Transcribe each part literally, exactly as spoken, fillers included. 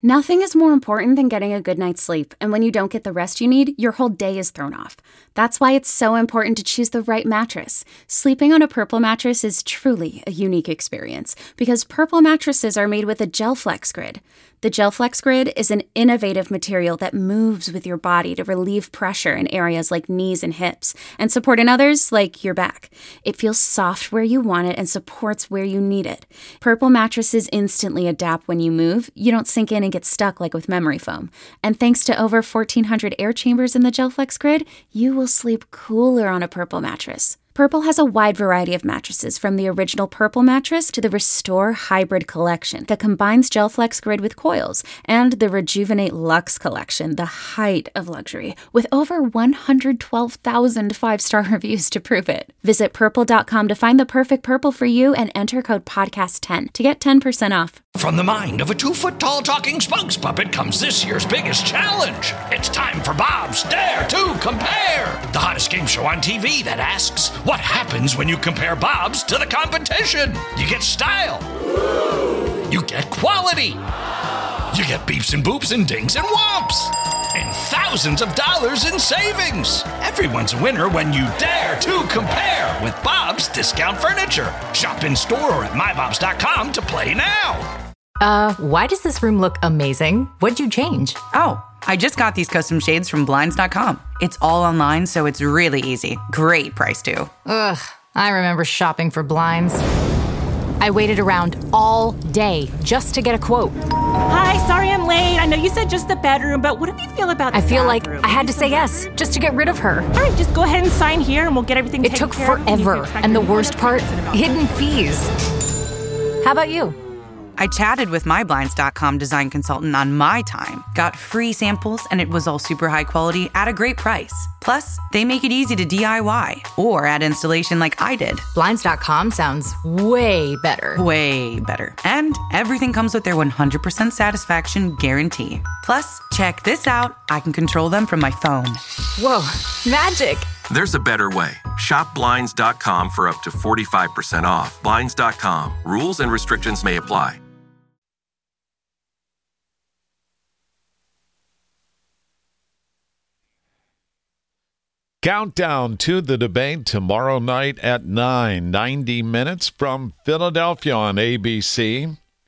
Nothing is more important than getting a good night's sleep, and when you don't get the rest you need, your whole day is thrown off. That's why it's so important to choose the right mattress. Sleeping on a Purple mattress is truly a unique experience, because Purple mattresses are made with a GelFlex Grid. The GelFlex Grid is an innovative material that moves with your body to relieve pressure in areas like knees and hips, and support in others like your back. It feels soft where you want it and supports where you need it. Purple mattresses instantly adapt when you move. You don't sink in and get stuck like with memory foam. And thanks to over fourteen hundred air chambers in the GelFlex Grid, you will sleep cooler on a Purple mattress. Purple has a wide variety of mattresses, from the original Purple mattress to the Restore Hybrid collection that combines GelFlex Grid with coils, and the Rejuvenate Luxe collection, the height of luxury, with over one hundred twelve thousand five-star reviews to prove it. Visit purple dot com to find the perfect Purple for you and enter code podcast ten to get ten percent off. From the mind of a two-foot-tall talking spokes puppet comes this year's biggest challenge. It's time for Bob's Dare to Compare, the hottest game show on T V that asks, what happens when you compare Bob's to the competition? You get style. You get quality. You get beeps and boops and dings and whomps. And thousands of dollars in savings. Everyone's a winner when you dare to compare with Bob's Discount Furniture. Shop in store or at my bobs dot com to play now. Uh, why does this room look amazing? What'd you change? Oh, I just got these custom shades from blinds dot com. It's all online, so it's really easy. Great price, too. Ugh, I remember shopping for blinds. I waited around all day just to get a quote. Hi, sorry I'm late. I know you said just the bedroom, but what do you feel about the I feel bathroom? like I had to say yes just to get rid of her. All right, just go ahead and sign here and we'll get everything It taken took care of. forever, and the worst part, hidden fees. How about you? I chatted with my blinds dot com design consultant on my time, got free samples, and it was all super high quality at a great price. Plus, they make it easy to D I Y or add installation like I did. blinds dot com sounds way better. Way better. And everything comes with their one hundred percent satisfaction guarantee. Plus, check this out. I can control them from my phone. Whoa, magic. There's a better way. Shop blinds dot com for up to forty-five percent off. blinds dot com. Rules and restrictions may apply. Countdown to the debate tomorrow night at nine, ninety minutes from Philadelphia on A B C.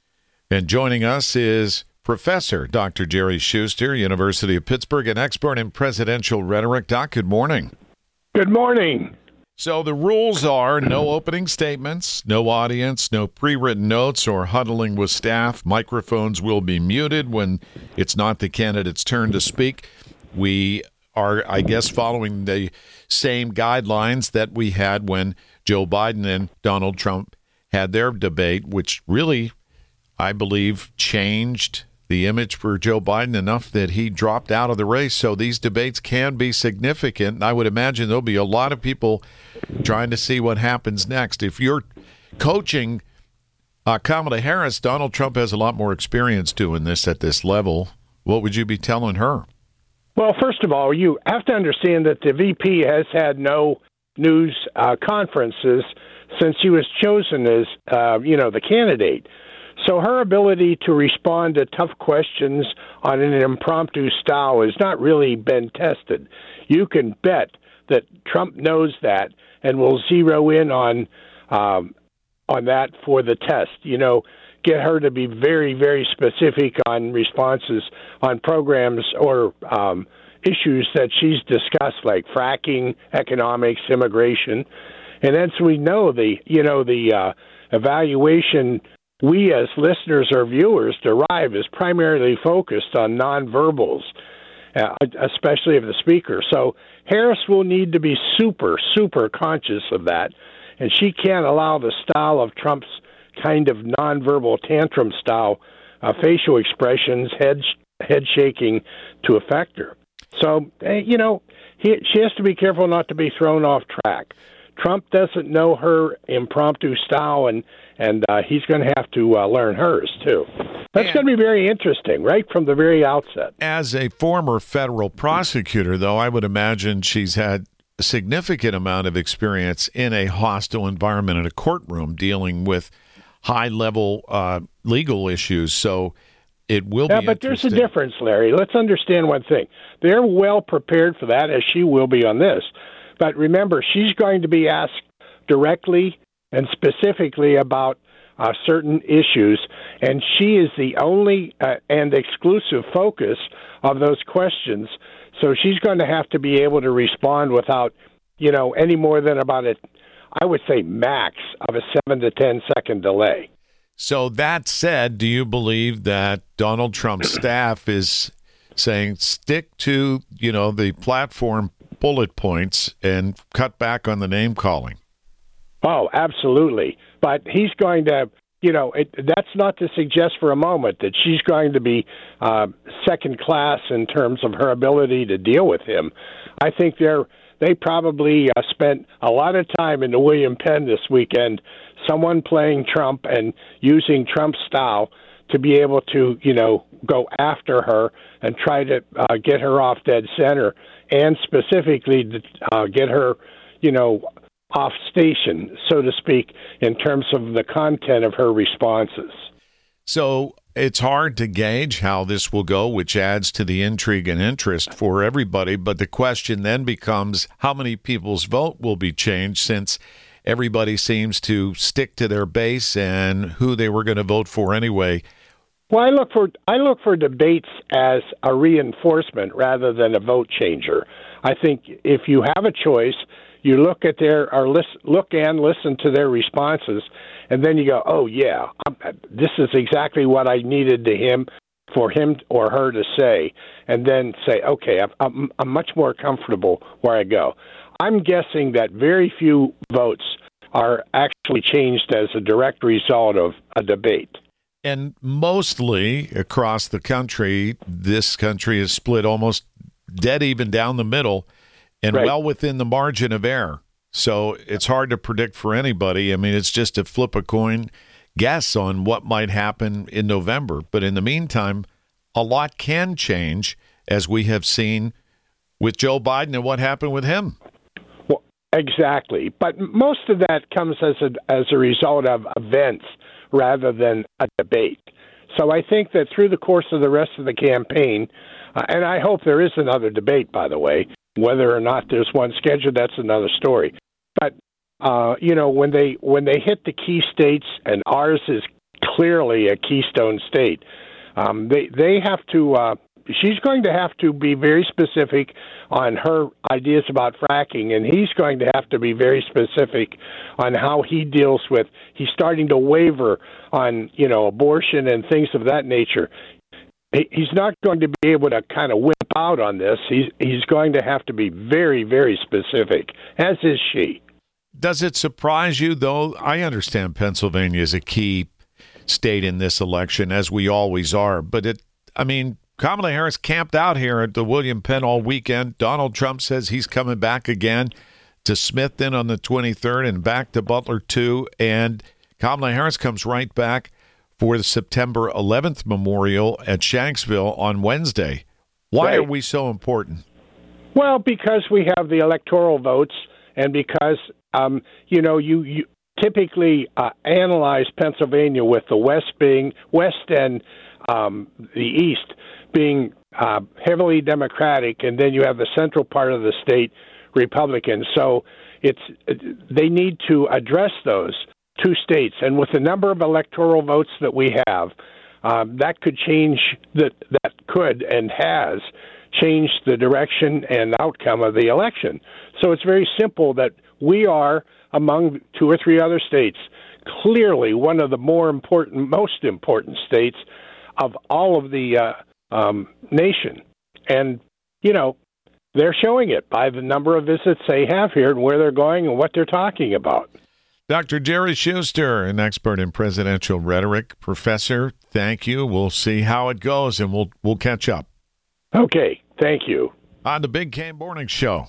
And joining us is Professor Doctor Jerry Schuster, University of Pittsburgh, an expert in presidential rhetoric. Doc, good morning. Good morning. So the rules are no opening statements, no audience, no pre-written notes or huddling with staff. Microphones will be muted when it's not the candidate's turn to speak. We are, I guess, following the same guidelines that we had when Joe Biden and Donald Trump had their debate, which really, I believe, changed the image for Joe Biden enough that he dropped out of the race. So these debates can be significant. I would imagine there'll be a lot of people trying to see what happens next. If you're coaching uh, Kamala Harris, Donald Trump has a lot more experience doing this at this level. What would you be telling her? Well, first of all, you have to understand that the V P has had no news uh, conferences since he was chosen as, uh, you know, the candidate. So her ability to respond to tough questions on an impromptu style has not really been tested. You can bet that Trump knows that and will zero in on um, on that for the test. You know, get her to be very, very specific on responses on programs or um, issues that she's discussed, like fracking, economics, immigration. And as we know, the you know the uh, evaluation we as listeners or viewers derive is primarily focused on nonverbals, uh, especially of the speaker. So Harris will need to be super, super conscious of that, and she can't allow the style of Trump's kind of nonverbal tantrum style uh, facial expressions, head head shaking, to affect her. So, you know, he, she has to be careful not to be thrown off track. Trump doesn't know her impromptu style, and, and uh, he's going to have to uh, learn hers, too. That's going to be very interesting, right from the very outset. As a former federal prosecutor, though, I would imagine she's had a significant amount of experience in a hostile environment in a courtroom dealing with high-level uh, legal issues. So It will yeah, be but there's a interesting. difference, Larry. Let's understand one thing. They're well prepared for that, as she will be on this. But remember, she's going to be asked directly and specifically about uh, certain issues, and she is the only uh, and exclusive focus of those questions. So she's going to have to be able to respond without, you know, any more than about a, I would say, max of a seven to ten second delay. So that said, do you believe that Donald Trump's staff is saying stick to, you know, the platform bullet points and cut back on the name calling? Oh, absolutely. But he's going to, you know, it, that's not to suggest for a moment that she's going to be uh, second class in terms of her ability to deal with him. I think they're they probably uh, spent a lot of time in the William Penn this weekend, someone playing Trump and using Trump's style to be able to, you know, go after her and try to uh, get her off dead center, and specifically to uh, get her, you know, off station, so to speak, in terms of the content of her responses. So it's hard to gauge how this will go, which adds to the intrigue and interest for everybody. But the question then becomes how many people's vote will be changed, since everybody seems to stick to their base and who they were going to vote for anyway. Well, I look for I look for debates as a reinforcement rather than a vote changer. I think if you have a choice, you look at their or listen, look and listen to their responses, and then you go, "Oh yeah, I'm, this is exactly what I needed to him for him or her to say," and then say, "Okay, I'm, I'm, I'm much more comfortable where I go." I'm guessing that very few votes are actually changed as a direct result of a debate. And mostly across the country, this country is split almost dead even down the middle and right. well within the margin of error. So it's hard to predict for anybody. I mean, it's just a flip a coin guess on what might happen in November. But in the meantime, a lot can change, as we have seen with Joe Biden and what happened with him. Well, exactly. But most of that comes as a, as a result of events rather than a debate. So I think that through the course of the rest of the campaign, uh, and I hope there is another debate, by the way, whether or not there's one scheduled, that's another story. But, uh, you know, when they when they hit the key states, and ours is clearly a keystone state, um, they, they have to, uh, she's going to have to be very specific on her ideas about fracking, and he's going to have to be very specific on how he deals with, he's starting to waver on, you know, abortion and things of that nature. He's not going to be able to kind of whip out on this. He's, he's going to have to be very, very specific, as is she. Does it surprise you, though? I understand Pennsylvania is a key state in this election, as we always are, but it, I mean, Kamala Harris camped out here at the William Penn all weekend. Donald Trump says he's coming back again to Smith then on the twenty-third and back to Butler too. And Kamala Harris comes right back for the September eleventh memorial at Shanksville on Wednesday. Why right. are we so important? Well, because we have the electoral votes, and because, um, you know, you, you typically uh, analyze Pennsylvania with the West being West and um, the East being uh, heavily Democratic, and then you have the central part of the state Republican. So it's they need to address those two states, and with the number of electoral votes that we have, um, that could change that that could and has changed the direction and outcome of the election. So it's very simple that we are, among two or three other states, clearly one of the more important, most important states of all of the uh, um, nation. And, you know, they're showing it by the number of visits they have here and where they're going and what they're talking about. Doctor Jerry Schuster, an expert in presidential rhetoric. Professor, thank you. We'll see how it goes, and we'll we'll catch up. Okay, thank you. On the Big K Morning Show.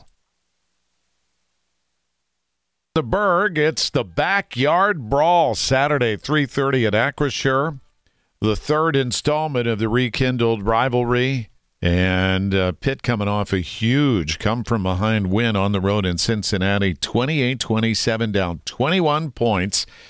The Berg, it's the Backyard Brawl, Saturday, three thirty at Acrisure. The third installment of the rekindled rivalry. And uh, Pitt coming off a huge come-from-behind win on the road in Cincinnati, twenty-eight twenty-seven, down twenty-one points.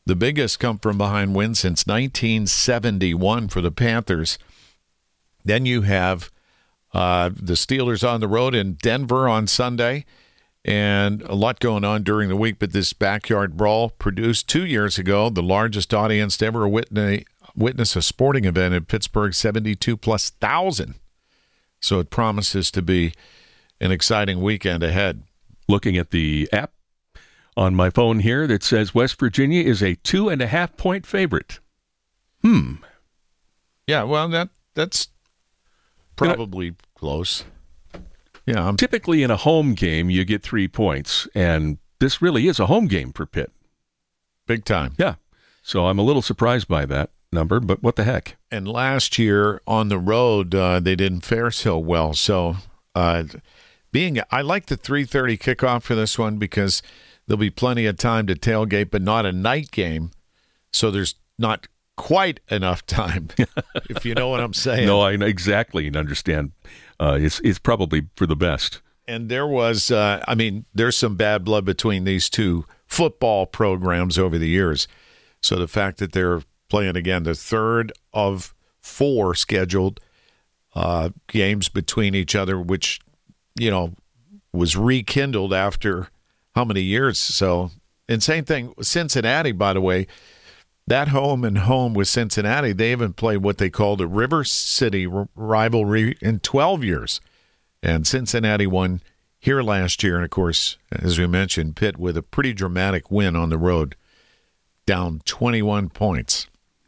the biggest come from behind win since nineteen seventy-one for the Panthers. Then you have uh, the Steelers on the road in Denver on Sunday, and a lot going on during the week. But this backyard brawl produced two years ago the largest audience to ever witness, witness a sporting event in Pittsburgh, seventy-two plus thousand. So it promises to be an exciting weekend ahead. Looking at the app on my phone here that says West Virginia is a two and a half point favorite. Hmm. Yeah, well, that that's probably you know, close. Yeah. I'm... Typically in a home game, you get three points, and this really is a home game for Pitt. Big time. Yeah. So I'm a little surprised by that number, but what the heck? And last year on the road, uh, they didn't fare so well. So uh, being, I like the three thirty kickoff for this one because there'll be plenty of time to tailgate, but not a night game. So there's not quite enough time, if you know what I'm saying. No, I exactly understand. Uh, it's it's probably for the best. And there was, uh, I mean, there's some bad blood between these two football programs over the years. So the fact that they're playing again, the third of four scheduled uh, games between each other, which, you know, was rekindled after how many years? So, and same thing, Cincinnati, by the way, that home and home with Cincinnati, they haven't played what they called a River City r- rivalry in twelve years. And Cincinnati won here last year. And, of course, as we mentioned, Pitt with a pretty dramatic win on the road, down twenty-one points.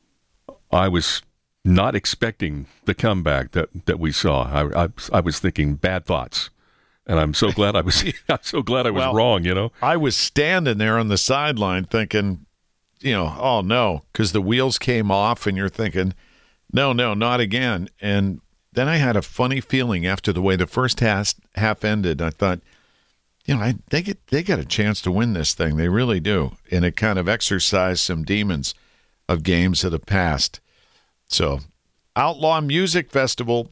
I was not expecting the comeback that, that we saw. I, I I was thinking bad thoughts, and I'm so glad I was. I'm so glad I was well, wrong. You know, I was standing there on the sideline thinking, you know, oh no, because the wheels came off, and you're thinking, no, no, not again. And then I had a funny feeling after the way the first half half ended. I thought, you know, I, they get they got a chance to win this thing. They really do, and it kind of exercised some demons of games of the past. So, Outlaw Music Festival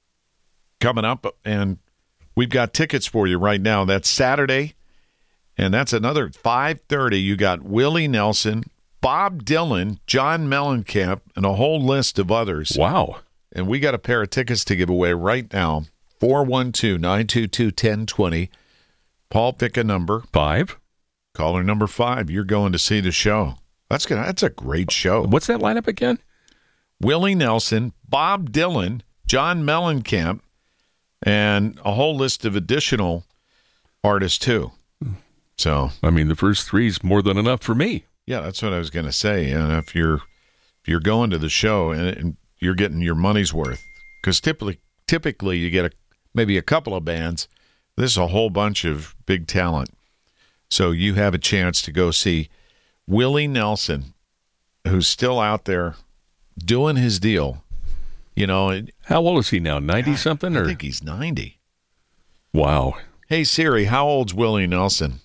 coming up, and we've got tickets for you right now. That's Saturday, and that's another five thirty. You got Willie Nelson, Bob Dylan, John Mellencamp, and a whole list of others. Wow. And we got a pair of tickets to give away right now, four one two, nine two two, one zero two zero. Paul, pick a number. Five. Caller number five. You're going to see the show. That's gonna. That's a great show. What's that lineup again? Willie Nelson, Bob Dylan, John Mellencamp, and a whole list of additional artists too. So, I mean, the first three's more than enough for me. Yeah, that's what I was going to say. And if you're if you're going to the show and, and you're getting your money's worth, because typically typically you get a, maybe a couple of bands. This is a whole bunch of big talent. So you have a chance to go see Willie Nelson, who's still out there doing his deal. You know, how old is he now? ninety something? I or think he's ninety. Wow. Hey Siri, how old's Willie Nelson?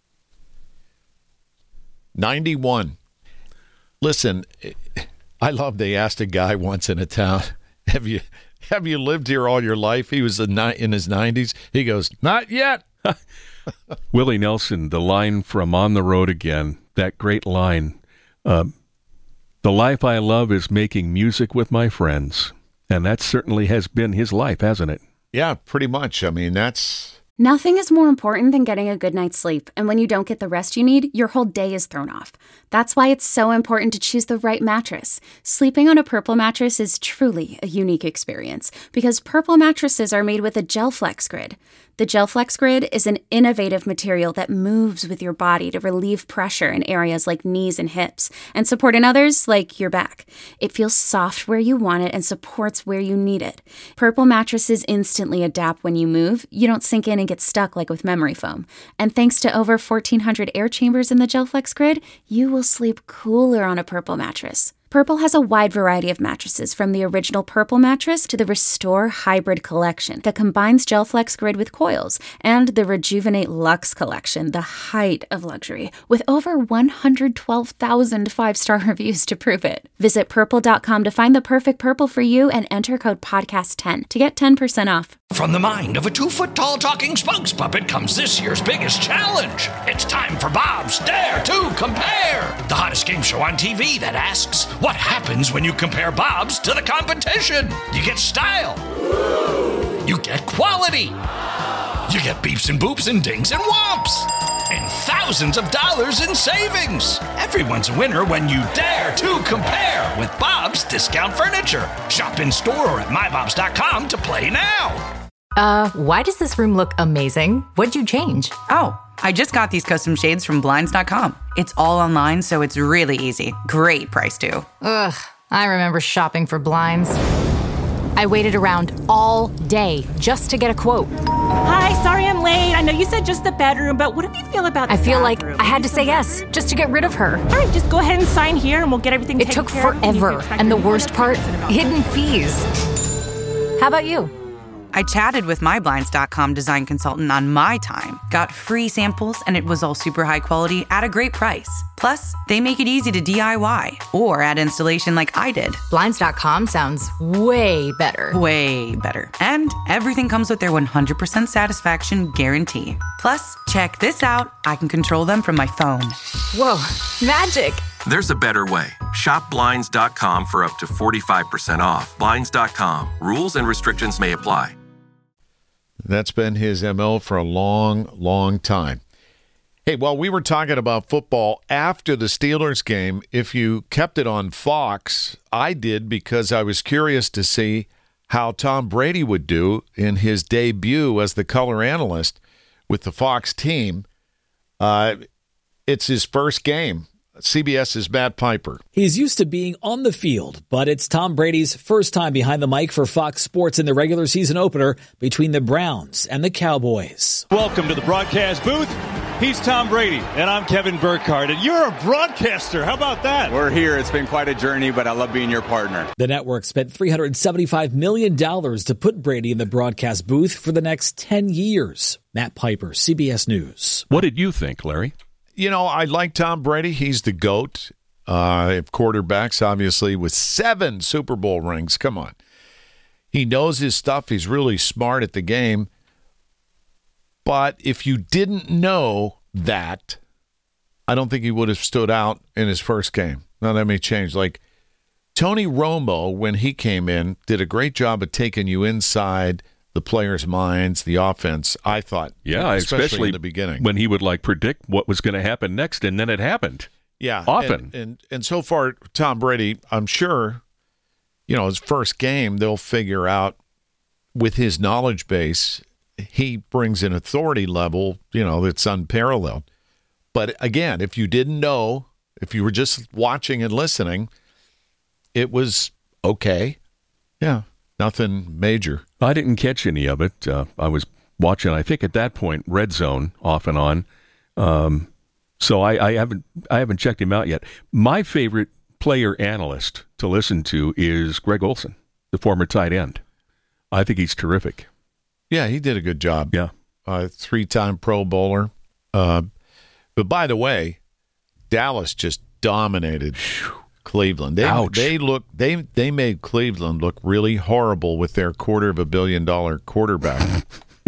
ninety-one. Listen, I love they asked a guy once in a town, have you have you lived here all your life? He was in his nineties. He goes, not yet. Willie Nelson, the line from On the Road Again, that great line, um, the life I love is making music with my friends. And that certainly has been his life, hasn't it? Yeah, pretty much. I mean, that's... Nothing is more important than getting a good night's sleep, and when you don't get the rest you need, your whole day is thrown off. That's why it's so important to choose the right mattress. Sleeping on a Purple mattress is truly a unique experience, because Purple mattresses are made with a GelFlex Grid. The GelFlex Grid is an innovative material that moves with your body to relieve pressure in areas like knees and hips, and support in others like your back. It feels soft where you want it and supports where you need it. Purple mattresses instantly adapt when you move. You don't sink in and get stuck like with memory foam. And thanks to over fourteen hundred air chambers in the GelFlex Grid, you will sleep cooler on a Purple mattress. Purple has a wide variety of mattresses, from the original Purple mattress to the Restore Hybrid collection that combines GelFlex Grid with coils, and the Rejuvenate Luxe collection, the height of luxury, with over one hundred twelve thousand five-star reviews to prove it. Visit purple dot com to find the perfect Purple for you and enter code podcast ten to get ten percent off. From the mind of a two-foot-tall talking spokes puppet comes this year's biggest challenge. It's time for Bob's Dare to Compare, the hottest game show on T V that asks, what happens when you compare Bob's to the competition? You get style. You get quality. You get beeps and boops and dings and whomps. And thousands of dollars in savings. Everyone's a winner when you dare to compare with Bob's Discount Furniture. Shop in store or at my bobs dot com to play now. Uh, why does this room look amazing? What'd you change? Oh, I just got these custom shades from blinds dot com. It's all online, so it's really easy. Great price, too. Ugh, I remember shopping for blinds. I waited around all day just to get a quote. Hi, sorry I'm late. I know you said just the bedroom, but what do you feel about the I feel bathroom? like I had to say yes just to get rid of her. All right, just go ahead and sign here and we'll get everything It taken took care of. forever, and the worst part, hidden fees. How about you? I chatted with my blinds dot com design consultant on my time, got free samples, and it was all super high quality at a great price. Plus, they make it easy to D I Y or add installation like I did. blinds dot com sounds way better. Way better. And everything comes with their one hundred percent satisfaction guarantee. Plus, check this out. I can control them from my phone. Whoa, magic. There's a better way. Shop Blinds dot com for up to forty-five percent off. Blinds dot com. Rules and restrictions may apply. That's been his M O for a long, long time. Hey, while we were talking about football after the Steelers game, if you kept it on Fox, I did because I was curious to see how Tom Brady would do in his debut as the color analyst with the Fox team. Uh, it's his first game. CBS's Matt Piper. He's used to being on the field, but it's Tom Brady's first time behind the mic for Fox Sports in the regular season opener between the Browns and the Cowboys. Welcome to the broadcast booth. He's Tom Brady, and I'm Kevin Burkhardt, and you're a broadcaster. How about that? We're here. It's been quite a journey, but I love being your partner. The network spent three hundred seventy-five million dollars to put Brady in the broadcast booth for the next ten years. Matt Piper, C B S News. What did you think, Larry? You know, I like Tom Brady. He's the GOAT uh, of quarterbacks, obviously, with seven Super Bowl rings. Come on. He knows his stuff. He's really smart at the game. But if you didn't know that, I don't think he would have stood out in his first game. Now, that may change. Like, Tony Romo, when he came in, did a great job of taking you inside the players' minds, the offense, I thought. Yeah, especially, especially in the beginning. When he would, like, predict what was going to happen next, and then it happened. Yeah. Often. And, and, and so far, Tom Brady, I'm sure, you know, his first game, they'll figure out with his knowledge base, he brings an authority level, you know, that's unparalleled. But again, if you didn't know, if you were just watching and listening, it was okay. Yeah, nothing major. I didn't catch any of it. Uh, I was watching, I think at that point, Red Zone off and on. Um, so I, I haven't I haven't checked him out yet. My favorite player analyst to listen to is Greg Olsen, the former tight end. I think he's terrific. Yeah, he did a good job. Yeah. Uh, three-time Pro Bowler. Uh, but by the way, Dallas just dominated Cleveland. They, Ouch. They look. They they made Cleveland look really horrible with their quarter of a billion dollar quarterback.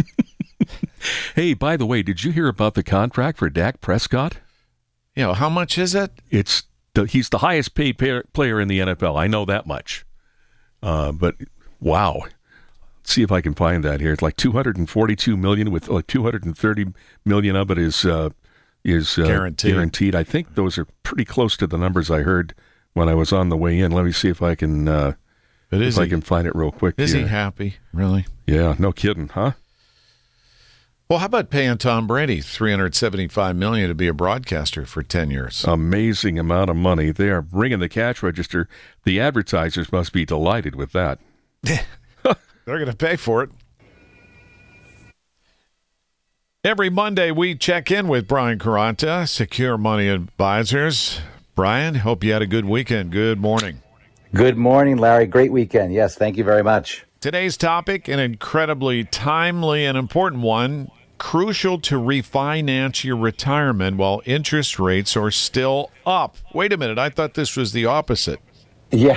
Hey, by the way, did you hear about the contract for Dak Prescott? You know, how much is it? It's the, he's the highest paid player in the N F L. I know that much. Uh, but wow. Let's see if I can find that here. It's like two hundred forty-two million dollars with like two hundred thirty million dollars of it is uh, is uh, guaranteed. guaranteed. I think those are pretty close to the numbers I heard when I was on the way in. Let me see if I can uh, but is if he, I can find it real quick. Is here. he happy? Really? Yeah, no kidding, huh? Well, how about paying Tom Brady three hundred seventy-five million dollars to be a broadcaster for ten years? Amazing amount of money. They are ringing the cash register. The advertisers must be delighted with that. They're going to pay for it. Every Monday, we check in with Brian Caranta, Secure Money Advisors. Brian, hope you had a good weekend. Good morning. Good morning, Larry. Great weekend. Yes, thank you very much. Today's topic, an incredibly timely and important one, crucial to refinance your retirement while interest rates are still up. Wait a minute, I thought this was the opposite. Yeah,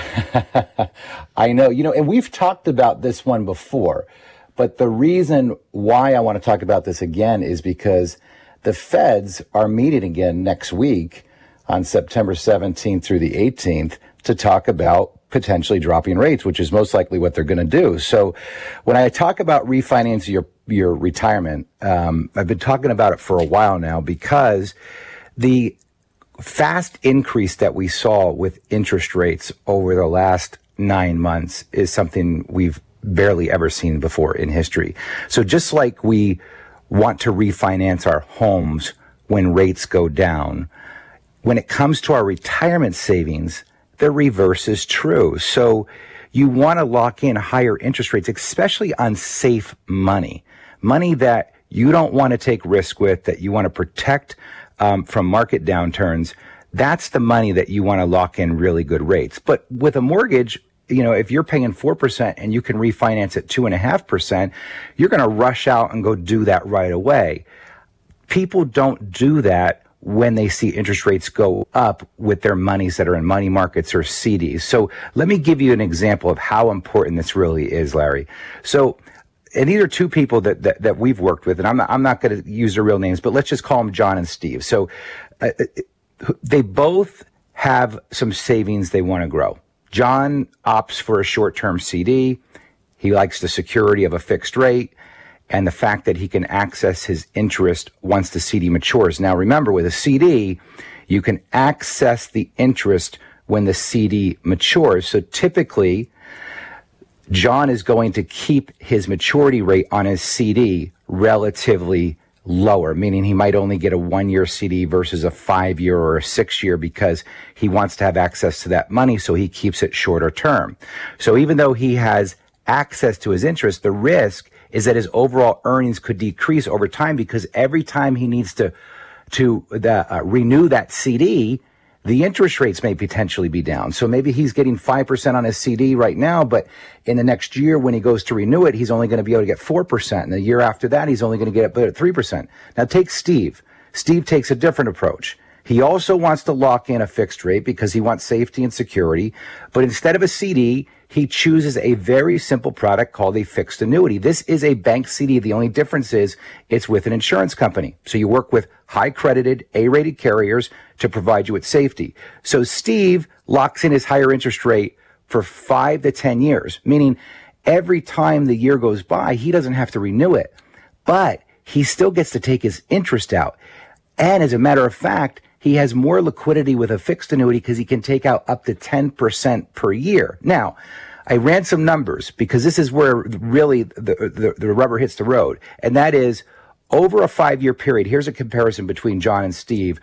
I know. You know, and we've talked about this one before, but the reason why I want to talk about this again is because the Feds are meeting again next week on September seventeenth through the eighteenth to talk about potentially dropping rates, which is most likely what they're going to do. So when I talk about refinancing your, your retirement, um, I've been talking about it for a while now because the fast increase that we saw with interest rates over the last nine months is something we've barely ever seen before in history. So just like we want to refinance our homes when rates go down, when it comes to our retirement savings, the reverse is true. So you want to lock in higher interest rates, especially on safe money, money that you don't want to take risk with, that you want to protect um, from market downturns. That's the money that you want to lock in really good rates. But with a mortgage, you know, if you're paying four percent and you can refinance at two and a half percent, you're going to rush out and go do that right away. People don't do that when they see interest rates go up with their monies that are in money markets or C Ds. So let me give you an example of how important this really is, Larry. So, and these are two people that, that, that we've worked with, and I'm not, I'm not going to use their real names, but let's just call them John and Steve. So uh, they both have some savings they want to grow. John opts for a short-term C D. He likes the security of a fixed rate and the fact that he can access his interest once the C D matures. Now, remember, with a C D, you can access the interest when the C D matures. So typically, John is going to keep his maturity rate on his C D relatively lower, meaning he might only get a one-year C D versus a five-year or a six-year because he wants to have access to that money, so he keeps it shorter term. So even though he has access to his interest, the risk is that his overall earnings could decrease over time because every time he needs to to the, uh, renew that C D, the interest rates may potentially be down. So maybe he's getting five percent on his C D right now, but in the next year when he goes to renew it, he's only going to be able to get four percent. And the year after that, he's only going to get it at three percent. Now take Steve. Steve takes a different approach. He also wants to lock in a fixed rate because he wants safety and security. But instead of a C D, he chooses a very simple product called a fixed annuity. This is a bank C D. The only difference is it's with an insurance company. So you work with high credited, A-rated carriers to provide you with safety. So Steve locks in his higher interest rate for five to ten years, meaning every time the year goes by, he doesn't have to renew it, but he still gets to take his interest out. And as a matter of fact, he has more liquidity with a fixed annuity because he can take out up to ten percent per year. Now, I ran some numbers because this is where really the, the, the rubber hits the road. And that is over a five-year period. Here's a comparison between John and Steve.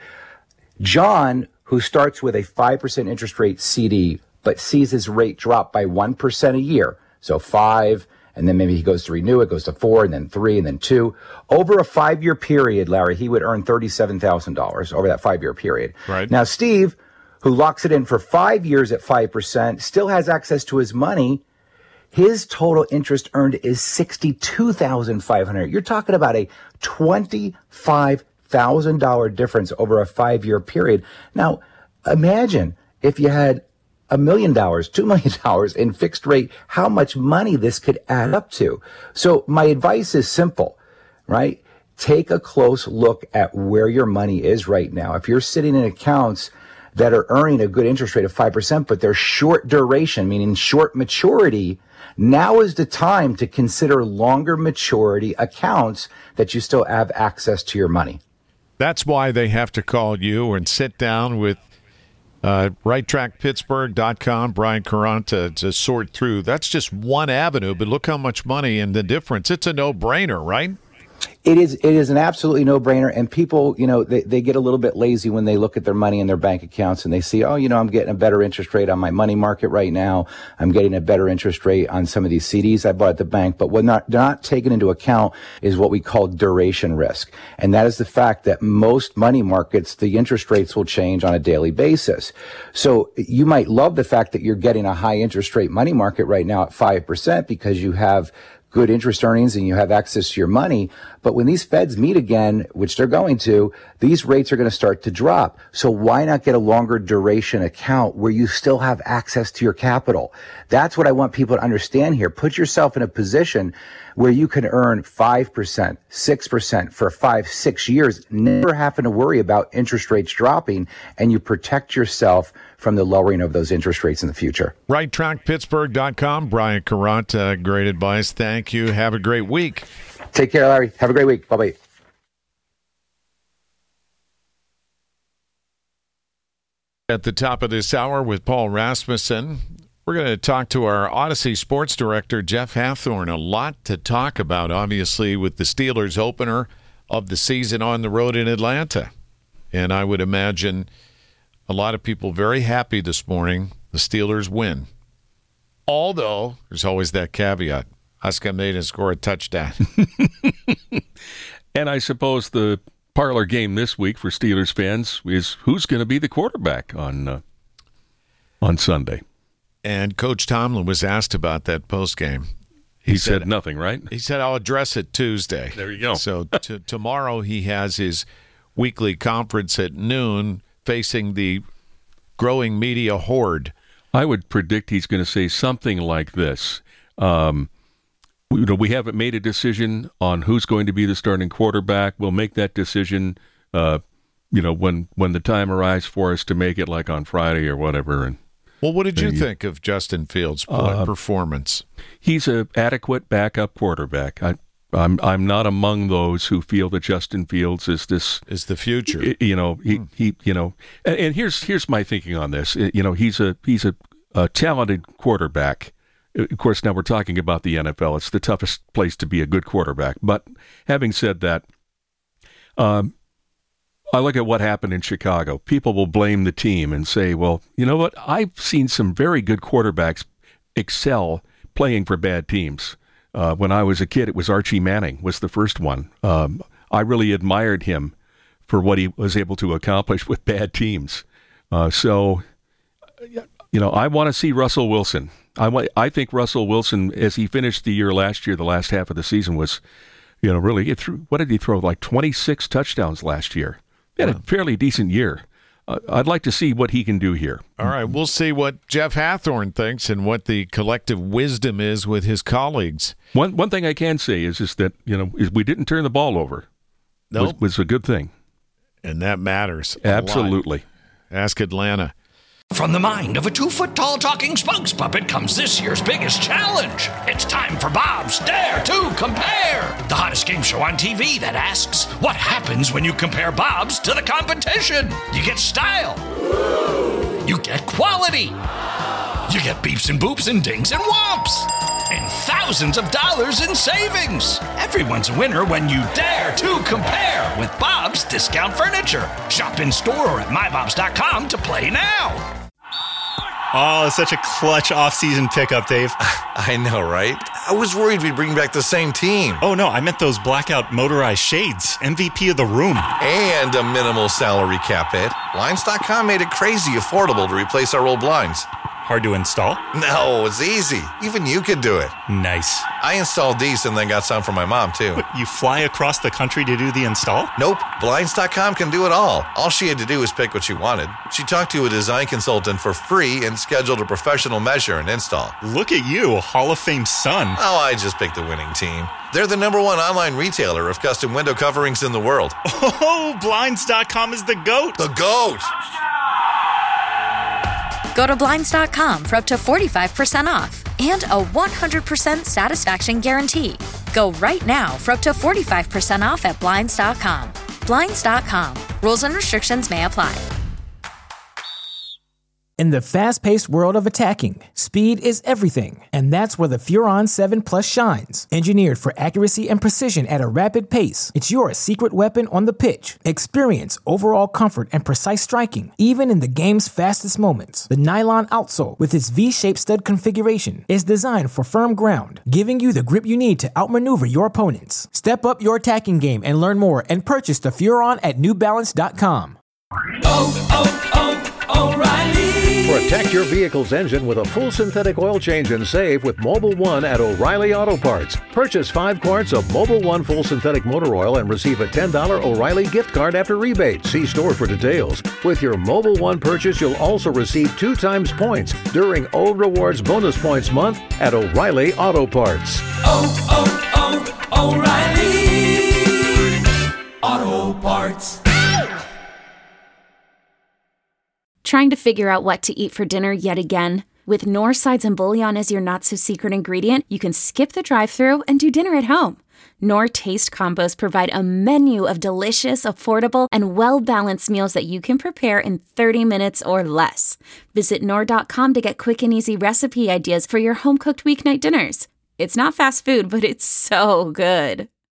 John, who starts with a five percent interest rate C D, but sees his rate drop by one percent a year. So five, and then maybe he goes to renew it, goes to four, and then three, and then two. Over a five-year period, Larry, he would earn thirty-seven thousand dollars over that five-year period. Right. Now, Steve, who locks it in for five years at five percent, still has access to his money. His total interest earned is sixty-two thousand five hundred dollars. You're talking about a twenty-five thousand dollars difference over a five-year period. Now, imagine if you had a million dollars, two million dollars in fixed rate, how much money this could add up to. So my advice is simple, right? Take a close look at where your money is right now. If you're sitting in accounts that are earning a good interest rate of five percent, but they're short duration, meaning short maturity, now is the time to consider longer maturity accounts that you still have access to your money. That's why they have to call you and sit down with Uh, right track pittsburgh dot com, Brian Courant, to, to sort through. That's just one avenue, but look how much money and the difference. It's a no-brainer, right? It is it is an absolutely no-brainer, and people, you know, they, they get a little bit lazy when they look at their money in their bank accounts and they see, oh, you know, I'm getting a better interest rate on my money market right now. I'm getting a better interest rate on some of these C Ds I bought at the bank. But what not, they're not taking into account is what we call duration risk. And that is the fact that most money markets, the interest rates will change on a daily basis. So you might love the fact that you're getting a high interest rate money market right now at five percent because you have good interest earnings and you have access to your money. But when these Feds meet again, which they're going to, these rates are going to start to drop. So why not get a longer duration account where you still have access to your capital? That's what I want people to understand here. Put yourself in a position where you can earn five percent, six percent for five, six years, never having to worry about interest rates dropping, and you protect yourself from the lowering of those interest rates in the future. right track pittsburgh dot com. Brian Carant, uh, great advice. Thank you. Have a great week. Take care, Larry. Have a great week. Bye-bye. At the top of this hour with Paul Rasmussen, we're going to talk to our Odyssey sports director, Jeff Hathhorn. A lot to talk about, obviously, with the Steelers opener of the season on the road in Atlanta. And I would imagine a lot of people very happy this morning the Steelers win. Although, there's always that caveat. Huska made and score a touchdown. And I suppose the parlor game this week for Steelers fans is who's going to be the quarterback on uh, on Sunday. And Coach Tomlin was asked about that postgame. He, he said, said nothing, right? He said, I'll address it Tuesday. There you go. So t- tomorrow he has his weekly conference at noon facing the growing media horde. I would predict he's going to say something like this. Um, we, you know, we haven't made a decision on who's going to be the starting quarterback. We'll make that decision, uh, you know, when when the time arrives for us to make it, like on Friday or whatever. And well, what did you you, think of Justin Fields' uh, performance? He's an adequate backup quarterback. I, I'm I'm not among those who feel that Justin Fields is this is the future. You know, he, hmm. he you know, and, and here's here's my thinking on this. You know, he's a he's a, a talented quarterback. Of course, now we're talking about the N F L. It's the toughest place to be a good quarterback. But having said that, um, I look at what happened in Chicago. People will blame the team and say, well, you know what? I've seen some very good quarterbacks excel playing for bad teams. Uh, when I was a kid, it was Archie Manning was the first one. Um, I really admired him for what he was able to accomplish with bad teams. Uh, so, you know, I want to see Russell Wilson. I want, I think Russell Wilson, as he finished the year last year, the last half of the season was, you know, really, it threw, what did he throw? Like twenty-six touchdowns last year. He had a fairly decent year. Uh, I'd like to see what he can do here. All right, we'll see what Jeff Hathhorn thinks and what the collective wisdom is with his colleagues. One one thing I can say is is that, you know, is we didn't turn the ball over. Nope. Was, was a good thing. And that matters. Absolutely. Ask Atlanta. From the mind of a two-foot-tall talking spokes puppet comes this year's biggest challenge. It's time for Bob's Dare to Compare, the hottest game show on T V that asks, what happens when you compare Bob's to the competition? You get style. You get quality. You get beeps and boops and dings and whomps. And thousands of dollars in savings. Everyone's a winner when you dare to compare with Bob's Discount Furniture. Shop in store or at my bobs dot com to play now. Oh, such a clutch off-season pickup, Dave. I know, right? I was worried we'd bring back the same team. Oh, no, I meant those blackout motorized shades. M V P of the room. And a minimal salary cap hit. Blinds dot com made it crazy affordable to replace our old blinds. Hard to install? No, it's easy. Even you could do it. Nice. I installed these and then got some for my mom, too. But you fly across the country to do the install? Nope. Blinds dot com can do it all. All she had to do was pick what she wanted. She talked to a design consultant for free and scheduled a professional measure and install. Look at you, Hall of Fame son. Oh, I just picked the winning team. They're the number one online retailer of custom window coverings in the world. Oh, Blinds dot com is the GOAT. The GOAT! Go to Blinds dot com for up to forty-five percent off and a one hundred percent satisfaction guarantee. Go right now for up to forty-five percent off at Blinds dot com. Blinds dot com. Rules and restrictions may apply. In the fast-paced world of attacking, speed is everything, and that's where the Furon seven Plus shines. Engineered for accuracy and precision at a rapid pace, it's your secret weapon on the pitch. Experience overall comfort and precise striking, even in the game's fastest moments. The nylon outsole, with its V-shaped stud configuration, is designed for firm ground, giving you the grip you need to outmaneuver your opponents. Step up your attacking game and learn more and purchase the Furon at New Balance dot com. Oh, oh, oh, O'Reilly! Protect your vehicle's engine with a full synthetic oil change and save with Mobil one at O'Reilly Auto Parts. Purchase five quarts of Mobil one full synthetic motor oil and receive a ten dollars O'Reilly gift card after rebate. See store for details. With your Mobil one purchase, you'll also receive two times points during O Rewards Bonus Points Month at O'Reilly Auto Parts. Oh, oh, oh, O'Reilly Auto Parts. Trying to figure out what to eat for dinner yet again? With Knorr sides and bouillon as your not-so-secret ingredient, you can skip the drive-thru and do dinner at home. Knorr Taste Combos provide a menu of delicious, affordable, and well-balanced meals that you can prepare in thirty minutes or less. Visit Knorr dot com to get quick and easy recipe ideas for your home-cooked weeknight dinners. It's not fast food, but it's so good.